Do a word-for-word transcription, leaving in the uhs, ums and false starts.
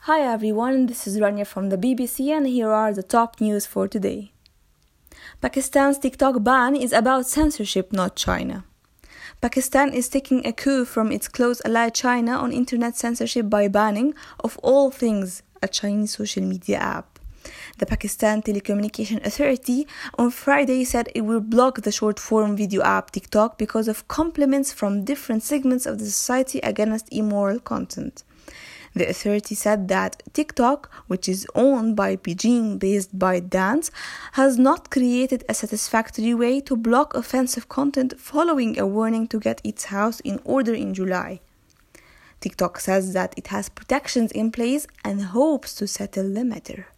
Hi everyone, this is Rania from the B B C and here are the top news for today. Pakistan's TikTok ban is about censorship, not China. Pakistan is taking a cue from its close ally China on internet censorship by banning, of all things, a Chinese social media app. The Pakistan Telecommunication Authority on Friday said it will block the short-form video app TikTok because of compliments from different segments of the society against immoral content. The authority said that TikTok, which is owned by Beijing-based ByteDance, has not created a satisfactory way to block offensive content following a warning to get its house in order in July. TikTok says that it has protections in place and hopes to settle the matter.